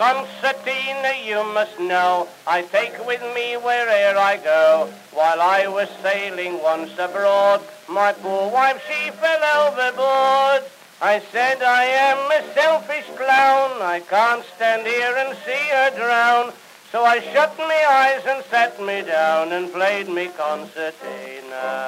Concertina, you must know, I take with me where'er I go. While I was sailing once abroad, my poor wife, she fell overboard. I said, I am a selfish clown, I can't stand here and see her drown. So I shut me eyes and sat me down and played me concertina.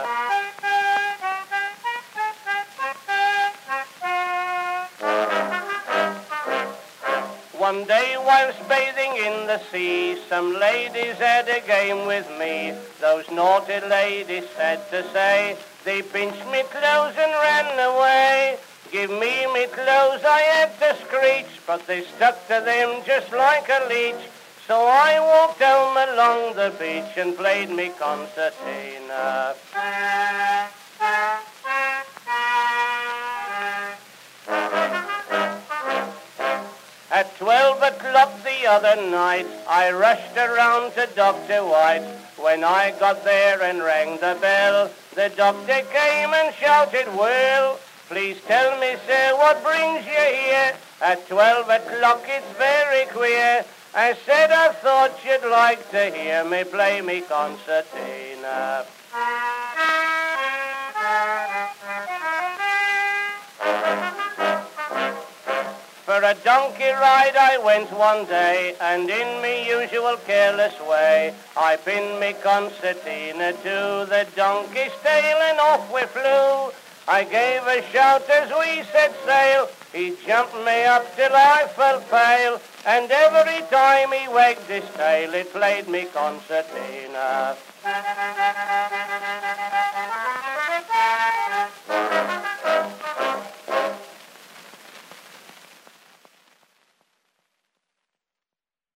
One day whilst bathing in the sea, some ladies had a game with me. Those naughty ladies, sad to say, they pinched me clothes and ran away. Give me clothes, I had to screech, but they stuck to them just like a leech. So I walked home along the beach and played me concertina. At 12 o'clock the other night, I rushed around to Dr. White. When I got there and rang the bell, the doctor came and shouted, well, please tell me, sir, what brings you here? At 12 o'clock, it's very queer. I said I thought you'd like to hear me play me concertina. For a donkey ride I went one day, and in me usual careless way, I pinned me concertina to the donkey's tail, and off we flew. I gave a shout as we set sail, he jumped me up till I felt pale, and every time he wagged his tail, it played me concertina.